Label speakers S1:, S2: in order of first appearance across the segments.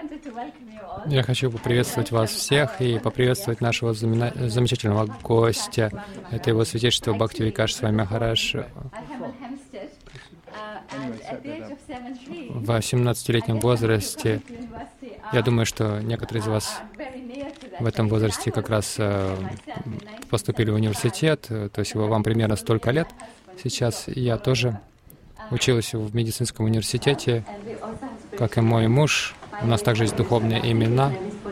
S1: Я хочу поприветствовать вас всех и поприветствовать нашего замечательного гостя. Это его святейшество Бхактивикаш с вами Махарадж. В 17-летнем возрасте, я думаю, что некоторые из вас в этом возрасте как раз поступили в университет, то есть вам примерно столько лет. Сейчас я тоже училась в медицинском университете, как и мой муж. У нас также есть духовные имена.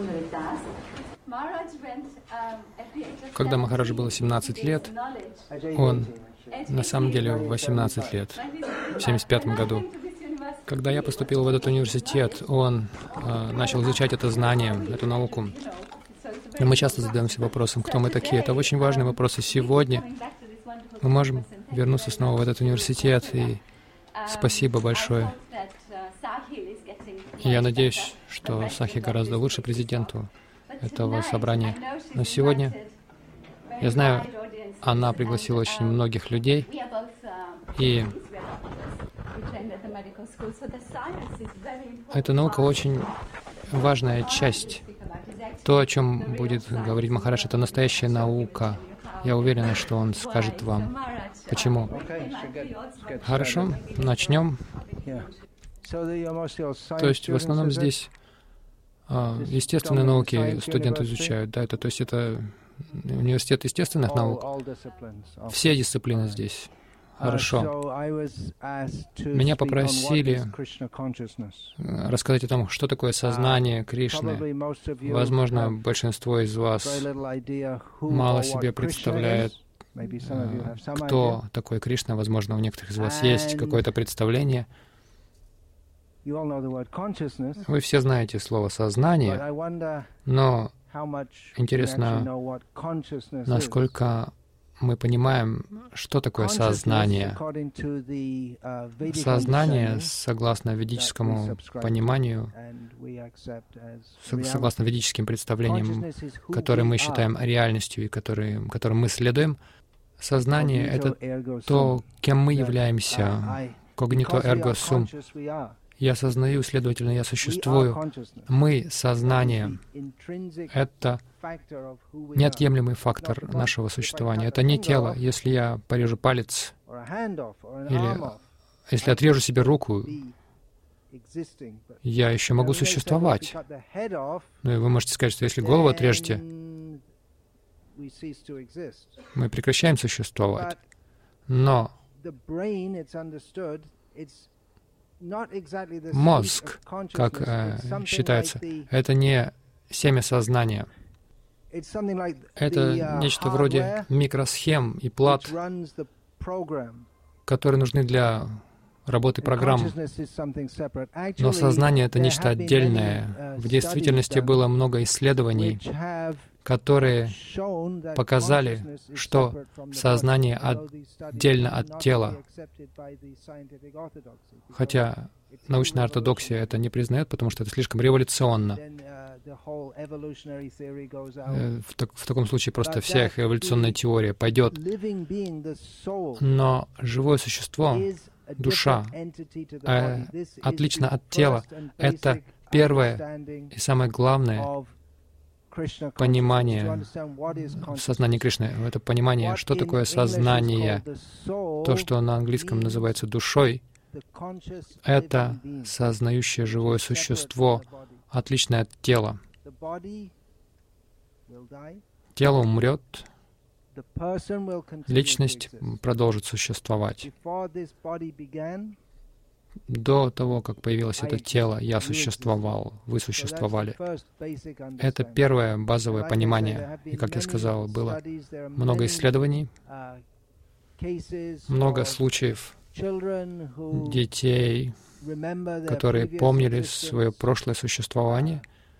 S1: Когда Махараджу было 17 лет, он на самом деле 18 лет, в 1975 году. Когда я поступил в этот университет, он начал изучать это знание, эту науку. И мы часто задаемся вопросом, кто мы такие. Это очень важный вопрос. И сегодня мы можем вернуться снова в этот университет. И спасибо большое. И я надеюсь, что Сахи гораздо лучше президенту этого собрания. Но сегодня, я знаю, она пригласила очень многих людей, и эта наука очень важная часть. То, о чем будет говорить Махарадж, это настоящая наука. Я уверена, что он скажет вам. Почему? Хорошо, начнем. То есть в основном здесь естественные науки студенты изучают, да, то есть это университет естественных наук. Все дисциплины здесь. Хорошо. Меня попросили рассказать о том, что такое сознание Кришны. Возможно, большинство из вас мало себе представляет, кто такой Кришна. Возможно, у некоторых из вас есть какое-то представление. Вы все знаете слово «сознание», но интересно, насколько мы понимаем, что такое сознание. Сознание, согласно ведическому пониманию, согласно ведическим представлениям, которые мы считаем реальностью и которым мы следуем, сознание — это то, кем мы являемся. Когнито эрго сум. Я сознаю, следовательно, я существую. Мы — сознание. Это неотъемлемый фактор нашего существования. Это не тело. Если я порежу палец, или если отрежу себе руку, я еще могу существовать. Ну и вы можете сказать, что если голову отрежете, мы прекращаем существовать. Но мозг, как считается, это не семя сознания. Это нечто вроде микросхем и плат, которые нужны для работы программ. Но сознание — это нечто отдельное. В действительности было много исследований, которые показали, что сознание отдельно от тела. Хотя научная ортодоксия это не признает, потому что это слишком революционно. В таком случае просто вся их эволюционная теория пойдет. Но живое существо, душа, отлично от тела, это первое и самое главное понимание в сознании Кришны. Это понимание, что такое сознание, то, что на английском называется душой, это сознающее живое существо, отличное от тела. Тело умрет, личность продолжит существовать. До того, как появилось это тело, я существовал, вы существовали. Это первое базовое понимание. И, как я сказал, было много исследований, много случаев детей, которые помнили свое прошлое существование.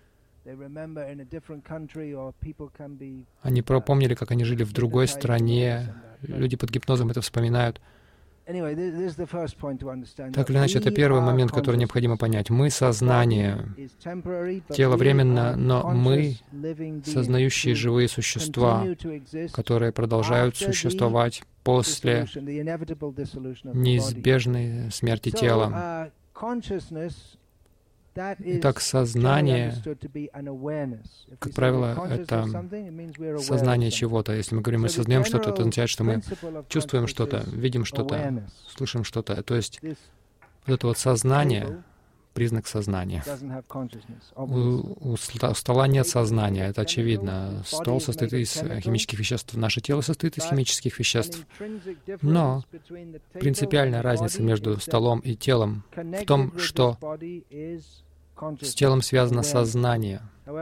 S1: Они помнили, как они жили в другой стране. Люди под гипнозом это вспоминают. Так или иначе, это первый момент, который необходимо понять. Мы — сознание. Тело временно, но мы — сознающие живые существа, которые продолжают существовать после неизбежной смерти тела. Итак, сознание, как правило, это сознание чего-то. Если мы говорим, мы сознаем что-то, это означает, что мы чувствуем что-то, видим что-то, слышим что-то. То есть вот это вот сознание — признак сознания. У стола нет сознания, это очевидно. Стол состоит из химических веществ, наше тело состоит из химических веществ. Но принципиальная разница между столом и телом в том, что с телом связано сознание.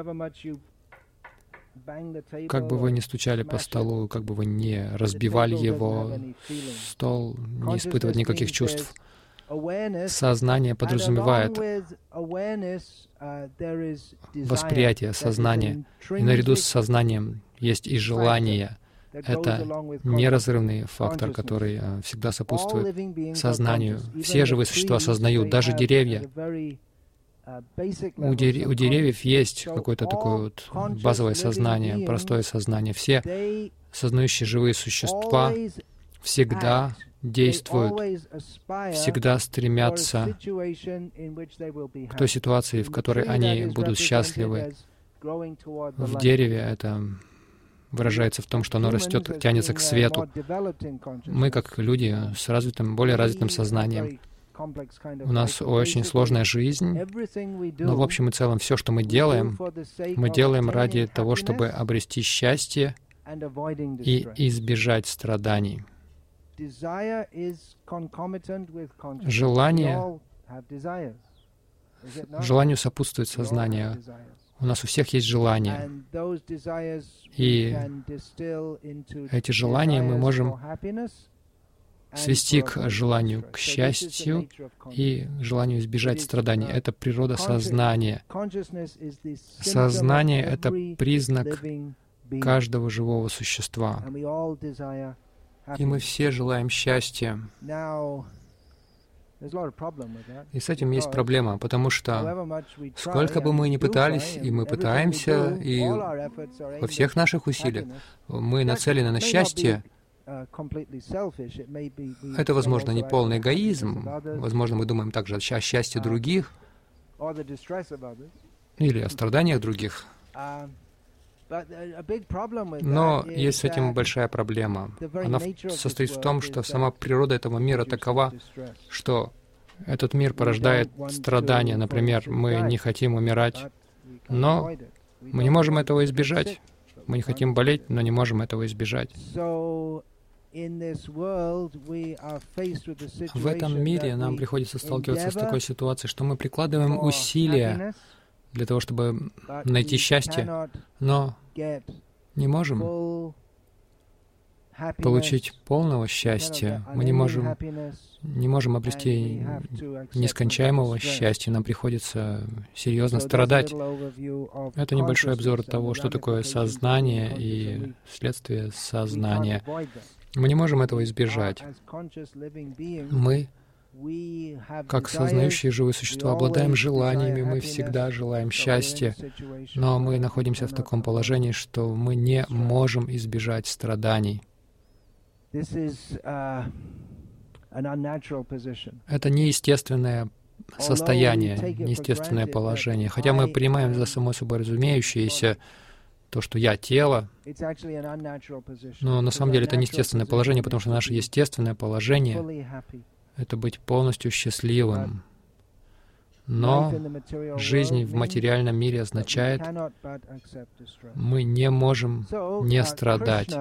S1: Как бы вы ни стучали по столу, как бы вы ни разбивали его, стол не испытывает никаких чувств. Сознание подразумевает восприятие сознания. И наряду с сознанием есть и желание. Это неразрывный фактор, который всегда сопутствует сознанию. Все живые существа осознают, даже деревья. У деревьев есть какое-то такое вот базовое сознание, простое сознание. Все сознающие живые существа всегда действуют, всегда стремятся к той ситуации, в которой они будут счастливы. В дереве это выражается в том, что оно растет, тянется к свету. Мы, как люди с развитым, более развитым сознанием, у нас очень сложная жизнь, но в общем и целом все, что мы делаем ради того, чтобы обрести счастье и избежать страданий. Желанию сопутствует сознание. У нас у всех есть желания. И эти желания мы можем свести к желанию к счастью и желанию избежать страданий. Это природа сознания. Сознание — это признак каждого живого существа. И мы все желаем счастья. И с этим есть проблема, потому что сколько бы мы ни пытались, и мы пытаемся, и во всех наших усилиях мы нацелены на счастье, это, возможно, не полный эгоизм, возможно, мы думаем также о счастье других или о страданиях других. Но есть с этим большая проблема. Она состоит в том, что сама природа этого мира такова, что этот мир порождает страдания. Например, мы не хотим умирать, но мы не можем этого избежать. Мы не хотим болеть, но не можем этого избежать. В этом мире нам приходится сталкиваться с такой ситуацией, что мы прикладываем усилия для того, чтобы найти счастье, но не можем получить полного счастья. Мы не можем обрести нескончаемого счастья. Нам приходится серьезно страдать. Это небольшой обзор того, что такое сознание и следствие сознания. Мы не можем этого избежать. Мы, как сознающие живые существа, обладаем желаниями, мы всегда желаем счастья, но мы находимся в таком положении, что мы не можем избежать страданий. Это неестественное состояние, неестественное положение. Хотя мы принимаем за само собой разумеющееся то, что я — тело, но на самом деле это неестественное положение, потому что наше естественное положение — это быть полностью счастливым. Но жизнь в материальном мире означает, мы не можем не страдать.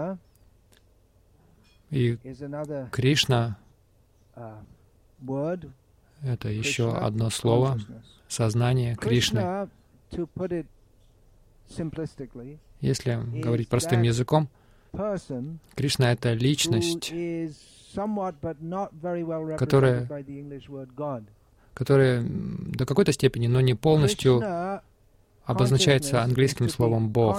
S1: И Кришна — это еще одно слово, сознание Кришны. Если говорить простым языком, Кришна — это личность, которая до какой-то степени, но не полностью обозначается английским словом «Бог».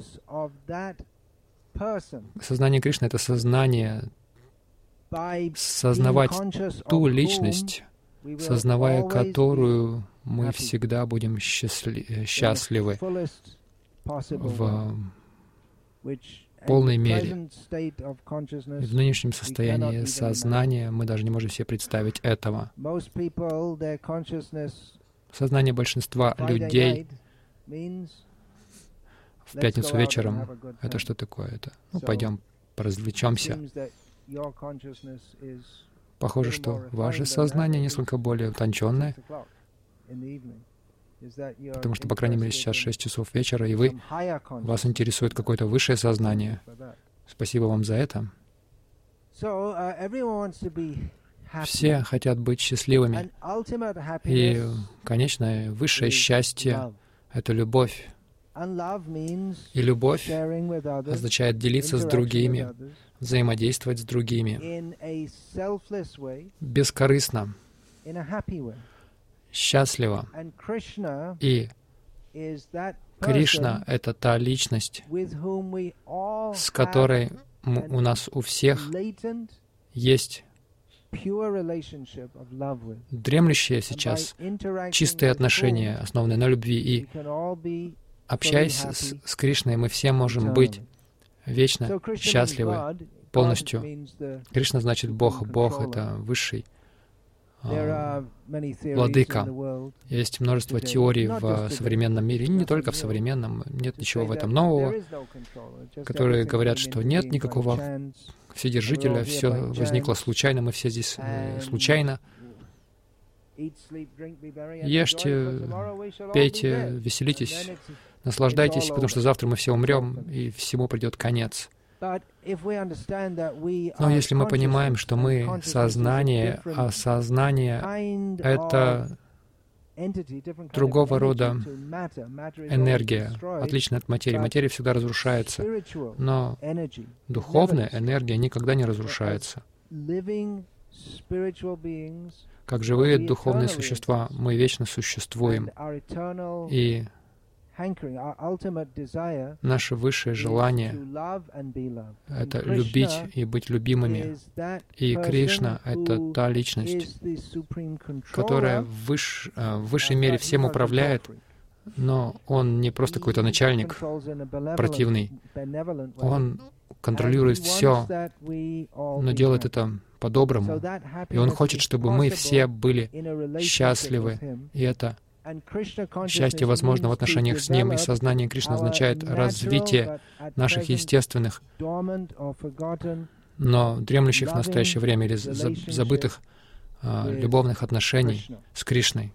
S1: Сознание Кришны — это сознание, сознавать ту личность, сознавая которую мы всегда будем счастливы в полной мере. И в нынешнем состоянии сознания мы даже не можем себе представить этого. Сознание большинства людей в пятницу вечером — это что такое? Это пойдем поразвлечемся. Похоже, что ваше сознание несколько более утонченное, потому что, по крайней мере, сейчас 6 часов вечера, и вас интересует какое-то высшее сознание. Спасибо вам за это. Все хотят быть счастливыми. И, конечно, высшее счастье — это любовь. И любовь означает делиться с другими, взаимодействовать с другими, бескорыстно, счастливо. И Кришна — это та личность, с которой у нас у всех есть дремлющие сейчас чистые отношения, основанные на любви. И общаясь с Кришной, мы все можем быть вечно счастливы, полностью. Кришна значит Бог. Бог — это высший владыка. Есть множество теорий в современном мире, и не только в современном, нет ничего в этом нового, которые говорят, что нет никакого Вседержителя, все возникло случайно, мы все здесь случайно. Ешьте, пейте, веселитесь, наслаждайтесь, потому что завтра мы все умрем, и всему придет конец. Но если мы понимаем, что мы сознание, а сознание — это другого рода энергия, отличная от материи. Материя всегда разрушается, но духовная энергия никогда не разрушается. Как живые духовные существа, мы вечно существуем, и наше высшее желание — это любить и быть любимыми. И Кришна — это та личность, которая в высшей мере всем управляет, но Он не просто какой-то начальник противный. Он контролирует все, но делает это по-доброму. И Он хочет, чтобы мы все были счастливы. И это счастье возможно в отношениях с Ним, и сознание Кришны означает развитие наших естественных, но дремлющих в настоящее время или забытых любовных отношений с Кришной.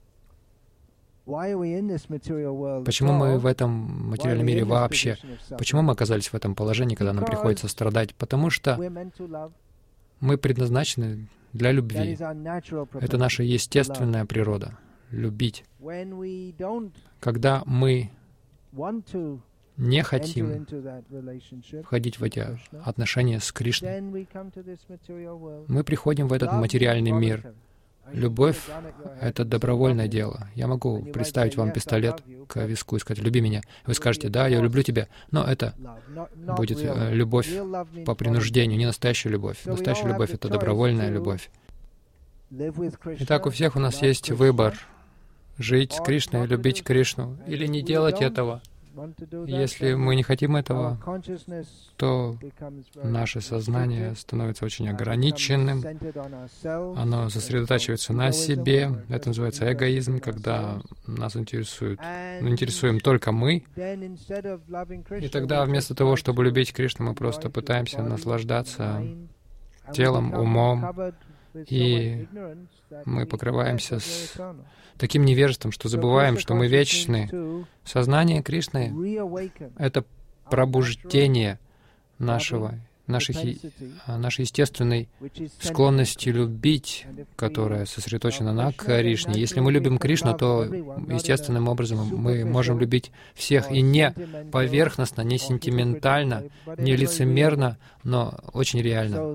S1: Почему мы в этом материальном мире вообще? Почему мы оказались в этом положении, когда нам приходится страдать? Потому что мы предназначены для любви. Это наша естественная природа — любить. Когда мы не хотим входить в эти отношения с Кришной, мы приходим в этот материальный мир. Любовь — это добровольное дело. Я могу представить вам пистолет к виску и сказать: «Люби меня». Вы скажете: «Да, я люблю тебя», но это будет любовь по принуждению, не настоящая любовь. Настоящая любовь — это добровольная любовь. Итак, у всех у нас есть выбор — жить с Кришной, любить Кришну, или не делать этого. Если мы не хотим этого, то наше сознание становится очень ограниченным, оно сосредотачивается на себе. Это называется эгоизм, когда нас интересуем только мы. И тогда вместо того, чтобы любить Кришну, мы просто пытаемся наслаждаться телом, умом, и мы покрываемся таким невежеством, что забываем, что мы вечны. Сознание Кришны — это пробуждение нашей естественной склонности любить, которая сосредоточена на Кришне. Если мы любим Кришну, то естественным образом мы можем любить всех, и не поверхностно, не сентиментально, не лицемерно, но очень реально.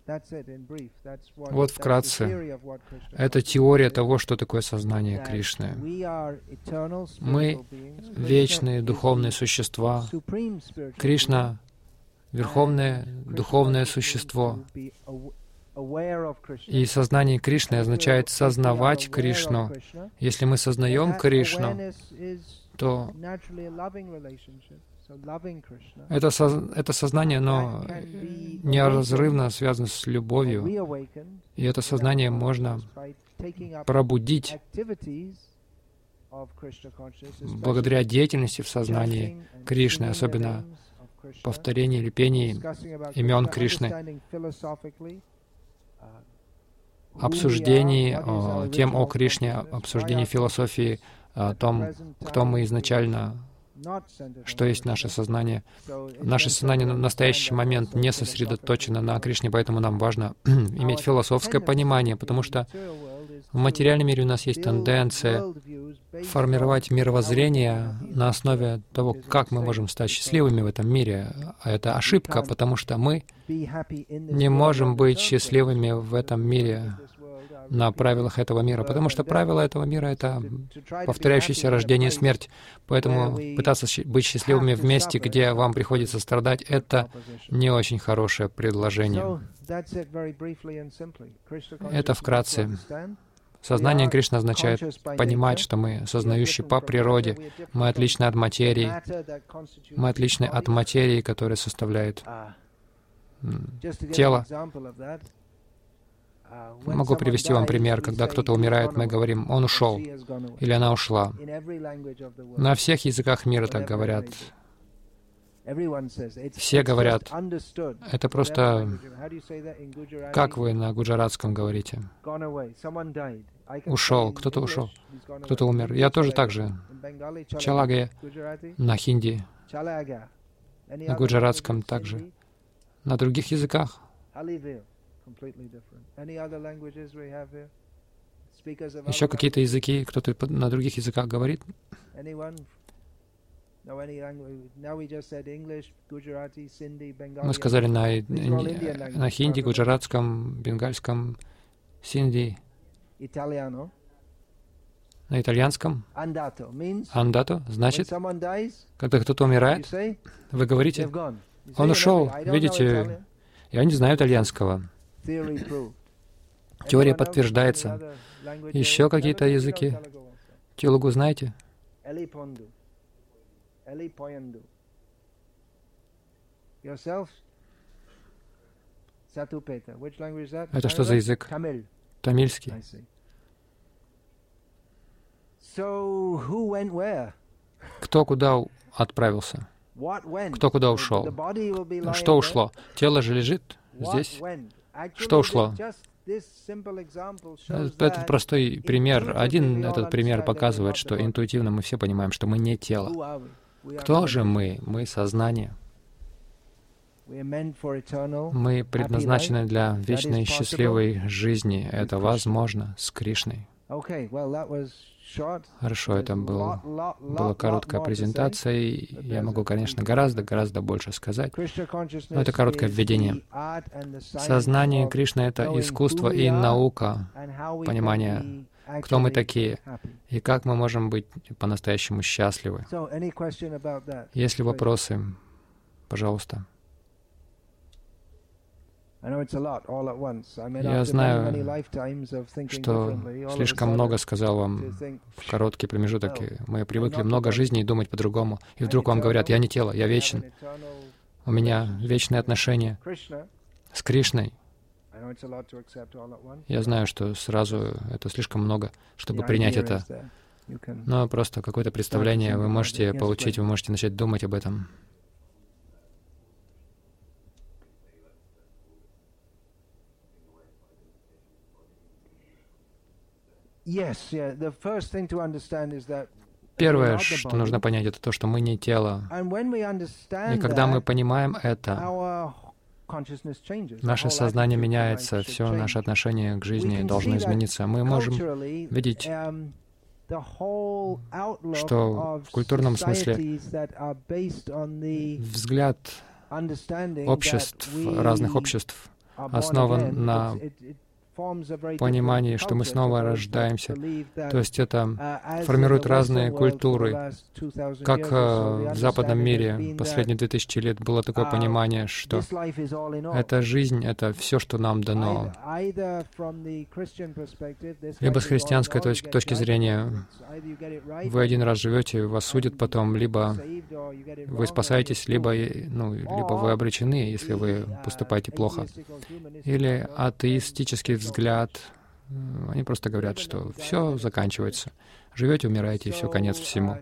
S1: Вот вкратце. Это теория того, что такое сознание Кришны. Мы — вечные духовные существа. Кришна — верховное духовное существо. И сознание Кришны означает сознавать Кришну. Если мы сознаем Кришну, то это сознание, оно неразрывно связано с любовью. И это сознание можно пробудить благодаря деятельности в сознании Кришны, особенно повторении или пении имен Кришны, обсуждении тем о Кришне, обсуждении философии, о том, кто мы изначально, что есть наше сознание. Наше сознание в настоящий момент не сосредоточено на Кришне, поэтому нам важно иметь философское понимание, потому что в материальном мире у нас есть тенденция формировать мировоззрение на основе того, как мы можем стать счастливыми в этом мире. А это ошибка, потому что мы не можем быть счастливыми в этом мире на правилах этого мира, потому что правила этого мира — это повторяющееся рождение и смерть. Поэтому пытаться быть счастливыми в месте, где вам приходится страдать, это не очень хорошее предложение. Это вкратце. Сознание Кришны означает понимать, что мы сознающие по природе, мы отличны от материи, мы отличны от материи, которая составляет тело. Могу привести вам пример. Когда кто-то умирает, мы говорим: «Он ушел» или «Она ушла». На всех языках мира так говорят. Все говорят. Это просто... Как вы на гуджаратском говорите? Ушел, кто-то ушел, кто-то умер. Я тоже так же. Чалагая на хинди, на гуджаратском также. На других языках. Еще какие-то языки, кто-то на других языках говорит? Мы сказали на хинди, гуджаратском, бенгальском, синди, на итальянском. Андато значит, когда кто-то умирает, вы говорите: «Он ушел». Видите, я не знаю итальянского. Теория подтверждается. Еще какие-то языки? Телугу знаете? Это что за язык? Тамильский. Кто куда отправился? Кто куда ушел? Что ушло? Тело же лежит здесь. Что ушло? Этот простой пример, этот пример показывает, что интуитивно мы все понимаем, что мы не тело. Кто же мы? Мы — сознание. Мы предназначены для вечной счастливой жизни. Это возможно с Кришной. Хорошо, это была короткая презентация, и я могу, конечно, гораздо больше сказать, но это короткое введение. Сознание Кришны — это искусство и наука, понимание, кто мы такие и как мы можем быть по-настоящему счастливы. Есть ли вопросы? Пожалуйста. Я знаю, что слишком много сказал вам в короткий промежуток. Мы привыкли много жизней думать по-другому. И вдруг вам говорят: «Я не тело, я вечен. У меня вечные отношения с Кришной». Я знаю, что сразу это слишком много, чтобы принять это. Но просто какое-то представление вы можете получить, вы можете начать думать об этом. Первое, что нужно понять, это то, что мы не тело. И когда мы понимаем это, наше сознание меняется, все наше отношение к жизни должно измениться. Мы можем видеть, что в культурном смысле взгляд обществ, разных обществ, основан на понимании, что мы снова рождаемся. То есть это формирует разные культуры. Как в западном мире последние 2000 лет было такое понимание, что эта жизнь — это все, что нам дано. Либо с христианской точки зрения вы один раз живете, вас судят потом, либо вы спасаетесь, либо вы обречены, если вы поступаете плохо. Или атеистический взгляд. Они просто говорят, что все заканчивается. живете, умираете, и все, конец всему.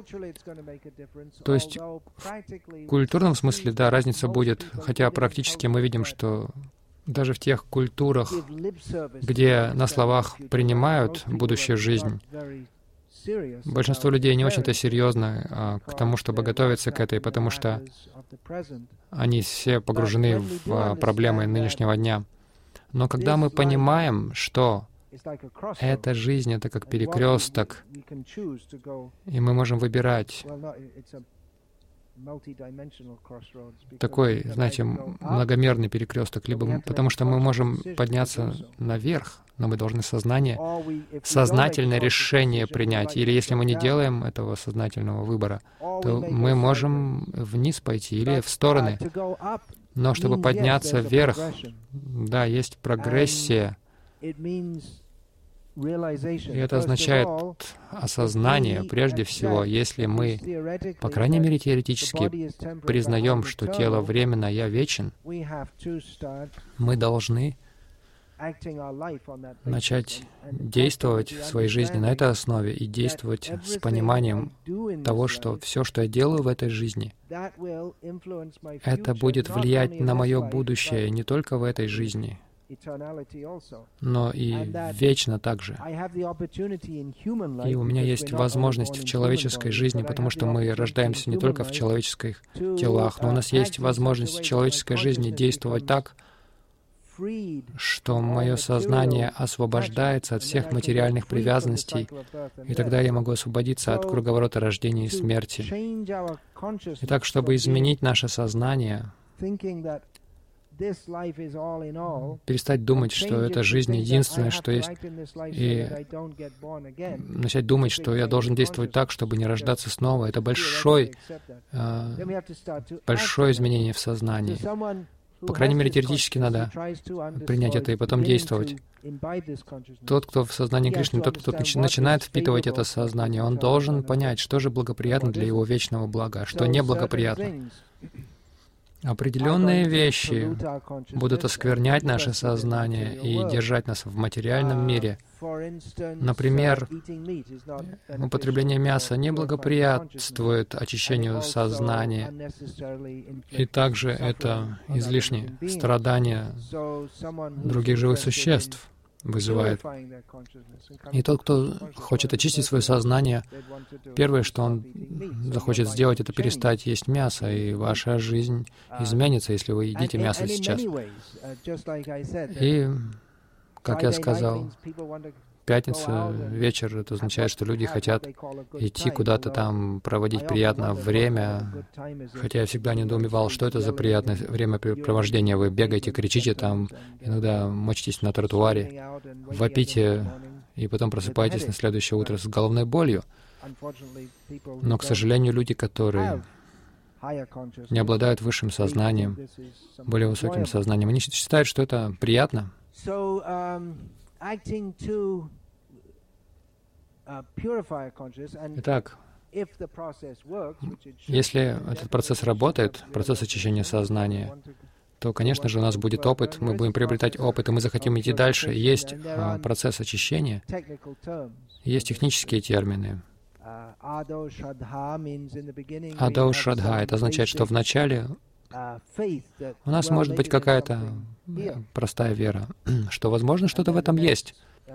S1: То есть в культурном смысле, да, разница будет, хотя практически мы видим, что даже в тех культурах, где на словах принимают будущую жизнь, большинство людей не очень-то серьезно к тому, чтобы готовиться к этой, потому что они все погружены в проблемы нынешнего дня. Но когда мы понимаем, что эта жизнь — это как перекресток, и мы можем выбирать такой, знаете, многомерный перекресток, либо потому что мы можем подняться наверх, но мы должны сознательное решение принять. Или если мы не делаем этого сознательного выбора, то мы можем вниз пойти или в стороны. Но чтобы подняться вверх, да, есть прогрессия. И это означает осознание, прежде всего, если мы, по крайней мере, теоретически признаем, что тело временно, я вечен, мы должны начать действовать в своей жизни на этой основе и действовать с пониманием того, что все, что я делаю в этой жизни, это будет влиять на мое будущее не только в этой жизни, но и вечно также. И у меня есть возможность в человеческой жизни, потому что мы рождаемся не только в человеческих телах, но у нас есть возможность в человеческой жизни действовать так, что мое сознание освобождается от всех материальных привязанностей, и тогда я могу освободиться от круговорота рождения и смерти. Итак, чтобы изменить наше сознание, перестать думать, что эта жизнь единственное, что есть, и начать думать, что я должен действовать так, чтобы не рождаться снова. Это большое изменение в сознании. По крайней мере, теоретически надо принять это и потом действовать. Тот, кто в сознании Кришны, тот, кто начинает впитывать это сознание, он должен понять, что же благоприятно для его вечного блага, что неблагоприятно. Определенные вещи будут осквернять наше сознание и держать нас в материальном мире. Например, употребление мяса не благоприятствует очищению сознания, и также это излишние страдания других живых существ вызывает. И тот, кто хочет очистить свое сознание, первое, что он захочет сделать, это перестать есть мясо, и ваша жизнь изменится, если вы едите мясо сейчас. И, как я сказал, пятница, вечер, это означает, что люди хотят идти куда-то там, проводить приятное время, хотя я всегда недоумевал, что это за приятное времяпрепровождение. Вы бегаете, кричите там, иногда мочитесь на тротуаре, вопите, и потом просыпаетесь на следующее утро с головной болью. Но, к сожалению, люди, которые не обладают высшим сознанием, более высоким сознанием, они считают, что это приятно. Итак, если этот процесс работает, процесс очищения сознания, то, конечно же, у нас будет опыт, мы будем приобретать опыт, и мы захотим идти дальше. Есть процесс очищения, есть технические термины. Адо Шрадха — это означает, что вначале у нас может быть какая-то простая вера, что, возможно, что-то в этом есть.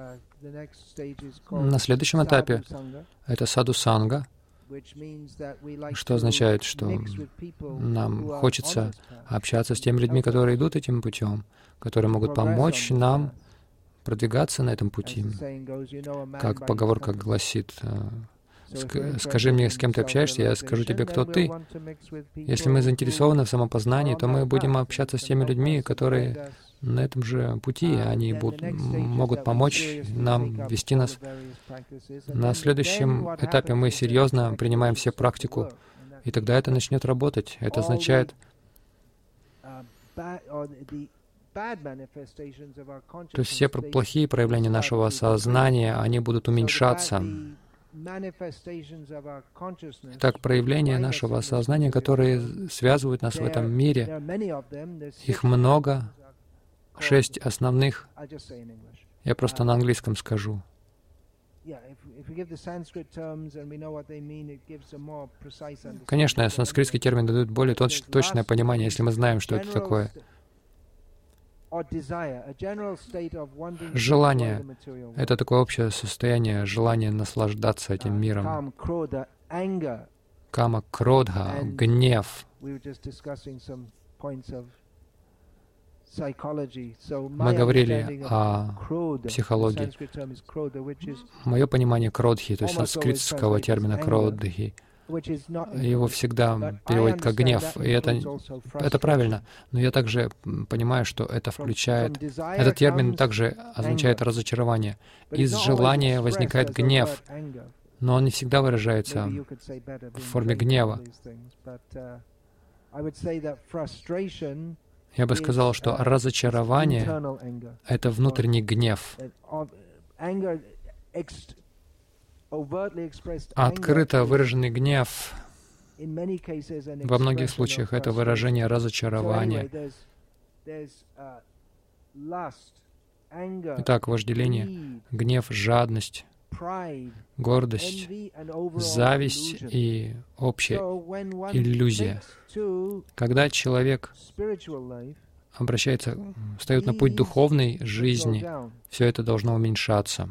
S1: На следующем этапе это саду-санга, что означает, что нам хочется общаться с теми людьми, которые идут этим путем, которые могут помочь нам продвигаться на этом пути. Как поговорка гласит, «Скажи мне, с кем ты общаешься, я скажу тебе, кто ты». Если мы заинтересованы в самопознании, то мы будем общаться с теми людьми, которые на этом же пути, они могут помочь нам, вести нас. На следующем этапе мы серьезно принимаем все практику, и тогда это начнет работать. Это означает, то есть все плохие проявления нашего сознания, они будут уменьшаться. Итак, проявления нашего сознания, которые связывают нас в этом мире, их много, 6 основных. Я просто на английском скажу. Конечно, санскритский термин дает более точное понимание, если мы знаем, что это такое. Желание — это такое общее состояние, желание наслаждаться этим миром. Кама, кродха, гнев. Мы говорили о психологии. Мое понимание кродхи, то есть санскритского термина кродхи, его всегда переводят как гнев, и это правильно. Но я также понимаю, что это включает... Этот термин также означает разочарование. Из желания возникает гнев, но он не всегда выражается в форме гнева. Я бы сказал, что разочарование — это внутренний гнев. Открыто выраженный гнев во многих случаях — это выражение разочарования. Итак, вожделение, гнев, жадность, гордость, зависть и общая иллюзия. Когда человек встает на путь духовной жизни, все это должно уменьшаться.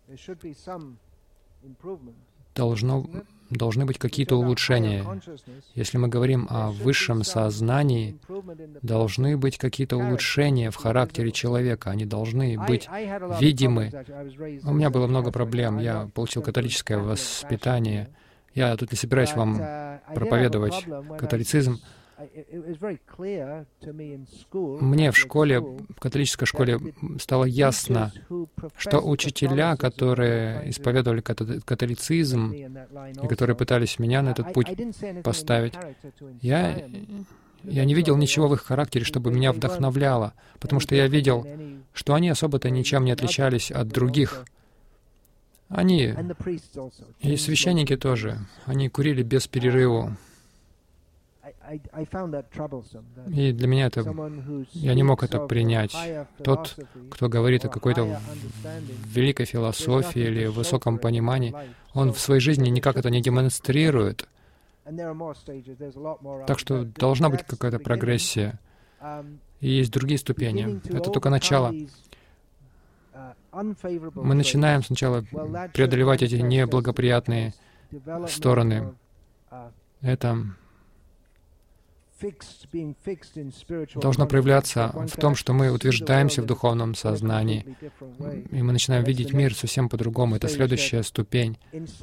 S1: Должны быть какие-то улучшения. Если мы говорим о высшем сознании, должны быть какие-то улучшения в характере человека. Они должны быть видимы. У меня было много проблем. Я получил католическое воспитание. Я тут не собираюсь вам проповедовать католицизм. Мне в школе, в католической школе, стало ясно, что учителя, которые исповедовали католицизм и которые пытались меня на этот путь поставить, я не видел ничего в их характере, чтобы меня вдохновляло, потому что я видел, что они особо-то ничем не отличались от других. Они, и священники тоже, они курили без перерыва. И для меня это... Я не мог это принять. Тот, кто говорит о какой-то великой философии или высоком понимании, он в своей жизни никак это не демонстрирует. Так что должна быть какая-то прогрессия. И есть другие ступени. Это только начало. Мы начинаем сначала преодолевать эти неблагоприятные стороны. Это должно проявляться в том, что мы утверждаемся в духовном сознании, и мы начинаем видеть мир совсем по-другому. Это следующая ступень.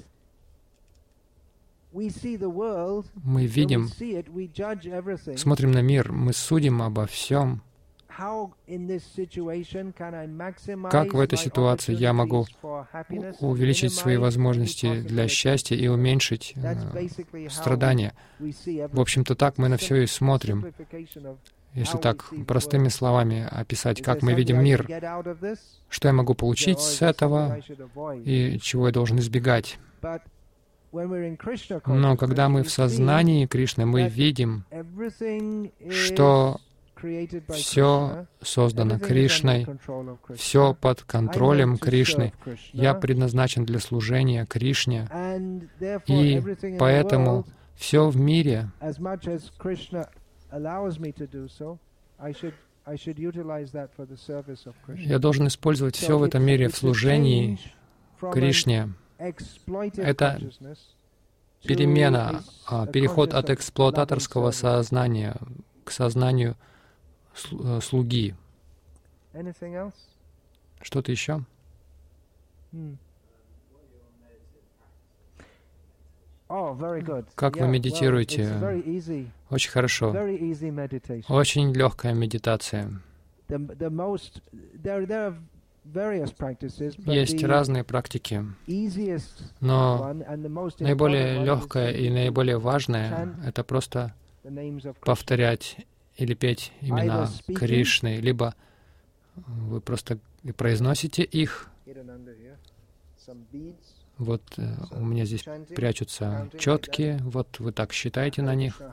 S1: Мы видим, смотрим на мир, мы судим обо всем. Как в этой ситуации я могу увеличить свои возможности для счастья и уменьшить страдания? В общем-то, так мы на все и смотрим. Если так простыми словами описать, как мы видим мир, что я могу получить с этого и чего я должен избегать. Но когда мы в сознании Кришны, мы видим, что все создано Кришной, все под контролем Кришны. Я предназначен для служения Кришне, и поэтому все в мире, я должен использовать все в этом мире в служении Кришне. Это перемена, переход от эксплуататорского сознания к сознанию слуги. Что-то еще? Как вы медитируете? Очень хорошо. Очень легкая медитация. Есть разные практики, но наиболее легкое и наиболее важное — это просто повторять или петь имена Кришны, либо вы просто произносите их. Вот у меня здесь прячутся четки, вот вы так считаете на них.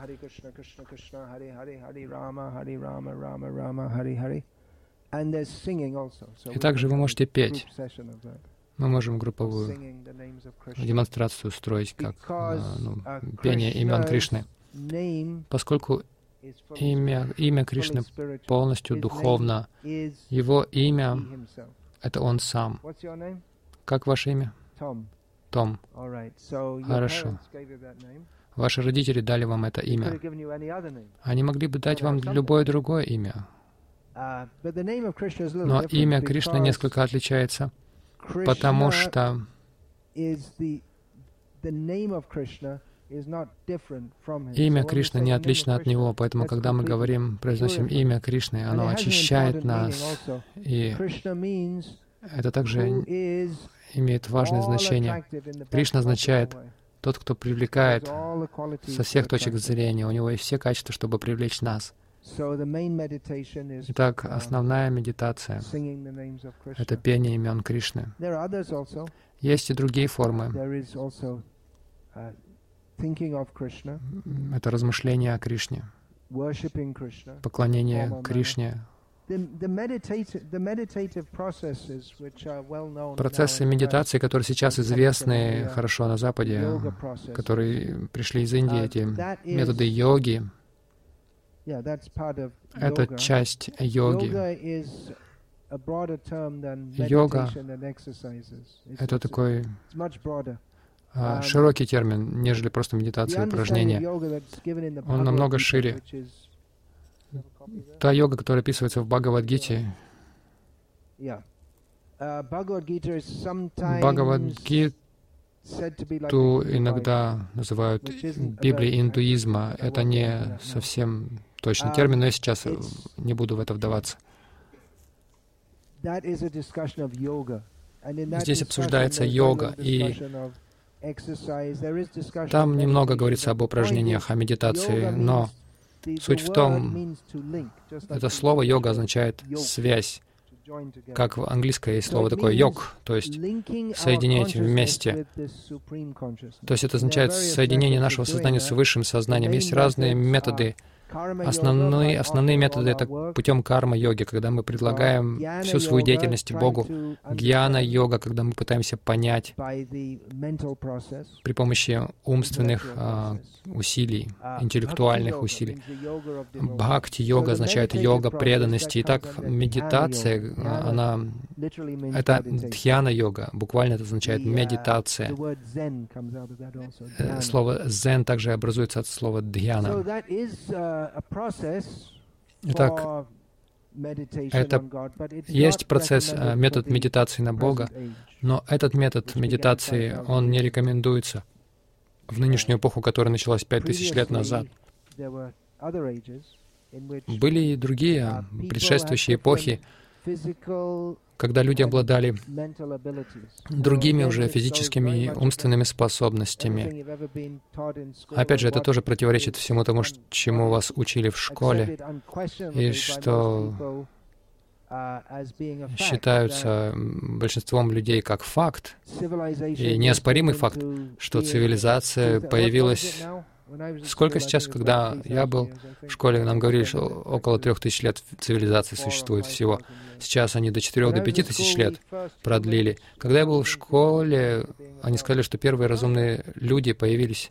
S1: И также вы можете петь. Мы можем групповую демонстрацию устроить, как пение имен Кришны. Поскольку имя Кришны полностью духовно, Его имя — это Он Сам. Как ваше имя? Том. Хорошо. Ваши родители дали вам это имя. Они могли бы дать вам любое другое имя. Но имя Кришны несколько отличается, потому что имя Кришны не отлично от него, поэтому, когда мы произносим имя Кришны, оно очищает нас, и это также имеет важное значение. Кришна означает тот, кто привлекает со всех точек зрения. У него есть все качества, чтобы привлечь нас. Итак, основная медитация — это пение имен Кришны. Есть и другие формы. Это размышление о Кришне, поклонение Кришне. Процессы медитации, которые сейчас известны хорошо на Западе, которые пришли из Индии, эти методы йоги, это часть йоги. Йога — это такой широкий термин, нежели просто медитация и упражнения. Он намного шире. Та йога, которая описывается в Бхагавад-гите, Бхагавад-гиту иногда называют Библией индуизма. Это не совсем точный термин, но я сейчас не буду в это вдаваться. Здесь обсуждается йога, и там немного говорится об упражнениях, о медитации, но суть в том, это слово «йога» означает «связь». Как в английском есть слово такое «йог», то есть соединять вместе. То есть это означает соединение нашего сознания с высшим сознанием. Есть разные методы. Основные методы — это путем карма-йоги, когда мы предлагаем всю свою деятельность Богу. Гьяна-йога, когда мы пытаемся понять при помощи умственных усилий, интеллектуальных усилий. Бхакти-йога означает йога преданности. Итак, медитация, это дхьяна-йога. Буквально это означает медитация. Слово «зен» также образуется от слова «дхьяна». Итак, это есть процесс, метод медитации на Бога, но этот метод медитации, он не рекомендуется в нынешнюю эпоху, которая началась 5000 лет назад. Были и другие предшествующие эпохи, когда люди обладали другими уже физическими и умственными способностями. Опять же, это тоже противоречит всему тому, чему вас учили в школе, и что считаются большинством людей как факт, и неоспоримый факт, что цивилизация появилась. Сколько сейчас, когда я был в школе, нам говорили, что около 3000 лет цивилизации существует всего. Сейчас они до 4000-5000 лет продлили. Когда я был в школе, они сказали, что первые разумные люди появились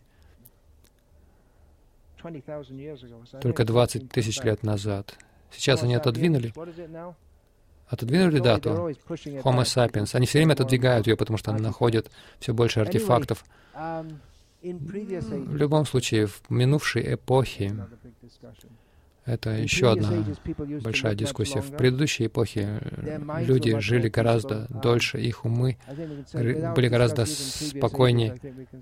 S1: только 20 000 лет назад. Сейчас они отодвинули дату Homo sapiens. Они все время отодвигают ее, потому что они находят все больше артефактов. В любом случае, в минувшей эпохе, это еще одна большая дискуссия. В предыдущей эпохе люди жили гораздо дольше, их умы были гораздо спокойнее.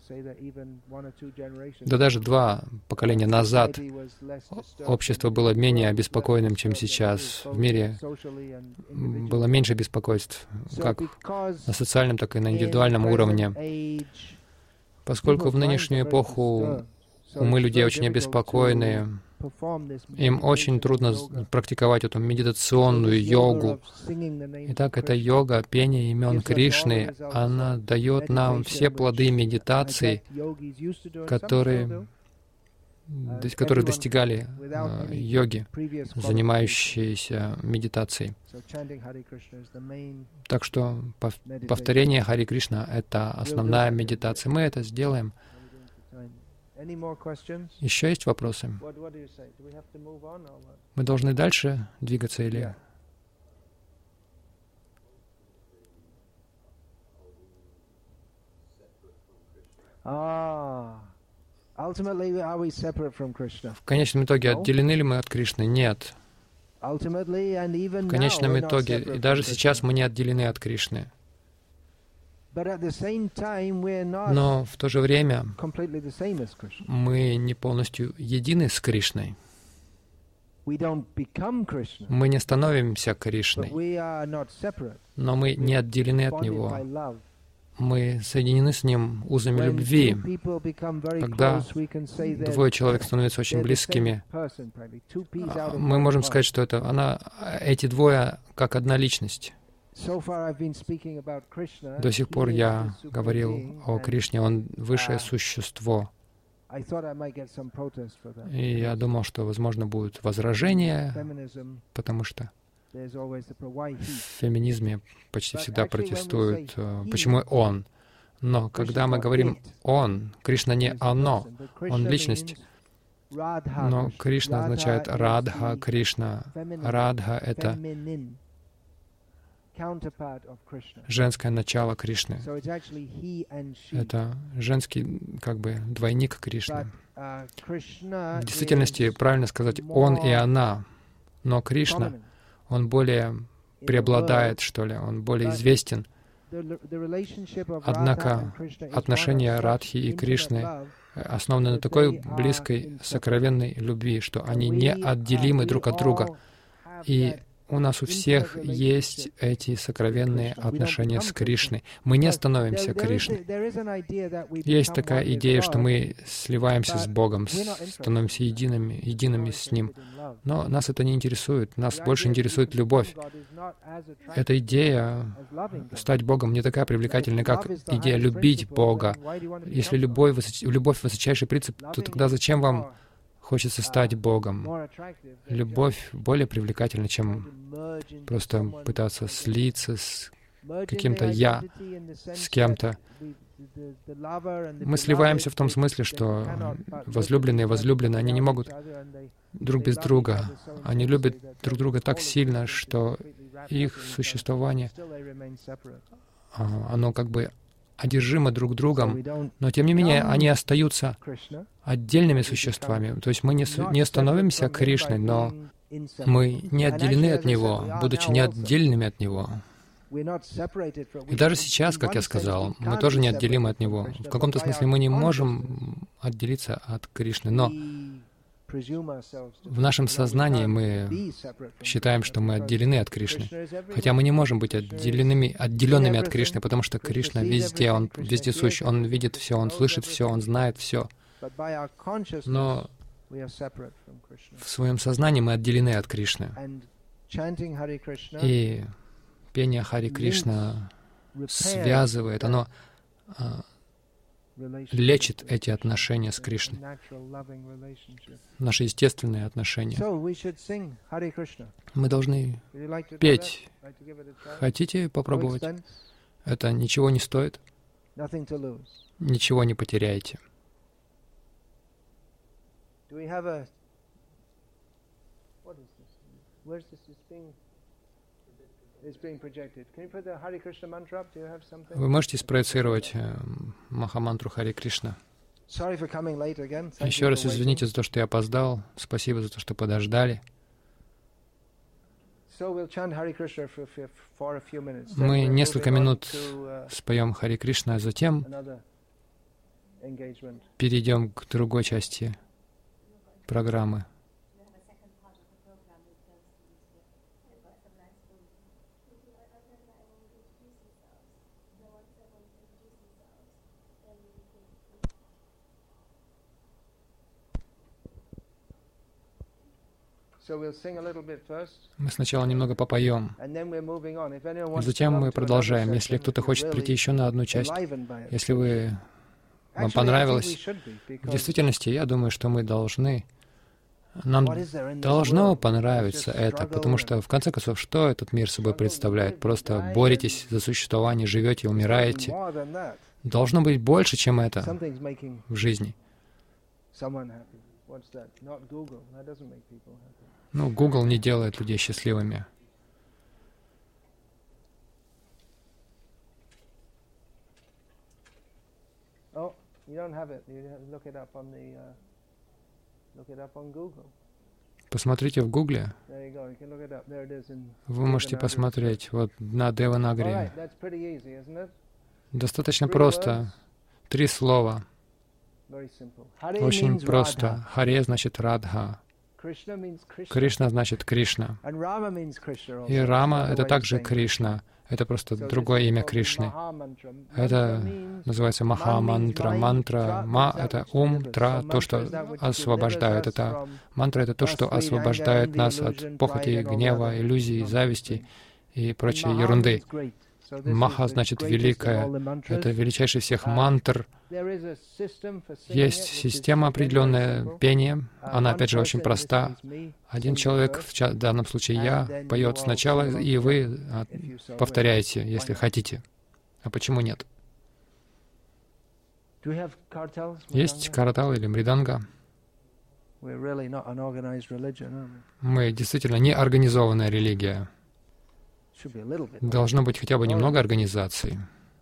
S1: Да даже 2 поколения назад общество было менее обеспокоенным, чем сейчас. В мире было меньше беспокойств, как на социальном, так и на индивидуальном уровне. Поскольку в нынешнюю эпоху умы людей очень обеспокоены, им очень трудно практиковать эту медитационную йогу. Итак, эта йога, пение имен Кришны, она дает нам все плоды медитации, которые которые достигали йоги, занимающиеся медитацией. Так что повторение Хари Кришна — это основная медитация. Мы это сделаем. Еще есть вопросы? Мы должны дальше двигаться или... В конечном итоге отделены ли мы от Кришны? Нет. В конечном итоге, и даже сейчас мы не отделены от Кришны. Но в то же время мы не полностью едины с Кришной. Мы не становимся Кришной, но мы не отделены от Него. Мы соединены с Ним узами любви. Когда двое человек становятся очень близкими, мы можем сказать, что эти двое как одна личность. До сих пор я говорил о Кришне, Он высшее существо. И я думал, что, возможно, будут возражения, потому что в феминизме почти всегда протестуют, почему Он. Но когда мы говорим «Он», Кришна не «Оно», Он — личность. Но Кришна означает Радха, Кришна. Радха — это женское начало Кришны. Это женский, как бы, двойник Кришны. В действительности, правильно сказать, Он и Она. Но Кришна, Он более преобладает, что ли, Он более известен. Однако отношения Радхи и Кришны основаны на такой близкой, сокровенной любви, что они неотделимы друг от друга. И у нас у всех есть эти сокровенные отношения с Кришной. Мы не становимся Кришной. Есть такая идея, что мы сливаемся с Богом, становимся едиными с Ним. Но нас это не интересует. Нас больше интересует любовь. Эта идея стать Богом не такая привлекательная, как идея любить Бога. Если любовь — высочайший принцип, то тогда зачем вам хочется стать Богом? Любовь более привлекательна, чем просто пытаться слиться с каким-то «я», с кем-то. Мы сливаемся в том смысле, что возлюбленные и возлюбленные, они не могут друг без друга. Они любят друг друга так сильно, что их существование, оно как бы одержимы друг другом, но тем не менее они остаются отдельными существами. То есть мы не становимся Кришной, но мы не отделены от Него, будучи неотдельными от Него. И даже сейчас, как я сказал, мы тоже неотделимы от Него. В каком-то смысле мы не можем отделиться от Кришны, но в нашем сознании мы считаем, что мы отделены от Кришны, хотя мы не можем быть отделенными от Кришны, потому что Кришна везде, Он вездесущ, Он видит все, Он слышит все, Он знает все. Но в своем сознании мы отделены от Кришны. И пение Хари Кришна связывает, оно лечит эти отношения с Кришной, наши естественные отношения. Мы должны петь. Хотите попробовать? Это ничего не стоит. Ничего не потеряете. Вы можете спроецировать Махамантру Хари Кришна? Еще раз извините за то, что я опоздал. Спасибо за то, что подождали. Мы несколько минут споем Хари Кришна, а затем перейдем к другой части программы. Мы сначала немного попоем, затем мы продолжаем. Если кто-то хочет прийти еще на одну часть, если вы вам понравилось. В действительности, я думаю, что мы должны, нам должно понравиться это, потому что, в конце концов, что этот мир собой представляет? Просто боретесь за существование, живете, умираете. Должно быть больше, чем это в жизни. Ну, Google не делает людей счастливыми. Посмотрите в Гугле. Вы можете посмотреть вот на Деванагари. Достаточно просто. 3 слова. Очень просто. Харе значит Радха. Кришна значит Кришна. И Рама — это также Кришна. Это просто другое имя Кришны. Это называется Маха-мантра. Мантра, ма — это ум, тра — то, что освобождает. Это мантра — это то, что освобождает нас от похоти, гнева, иллюзий, зависти и прочей ерунды. Маха значит великая. Это величайший всех мантр. Есть система определенная пения. Она, опять же, очень проста. Один человек, в данном случае я, поет сначала, и вы повторяете, если хотите. А почему нет? Есть картал или мриданга. Мы действительно не организованная религия. Должно быть хотя бы немного организаций.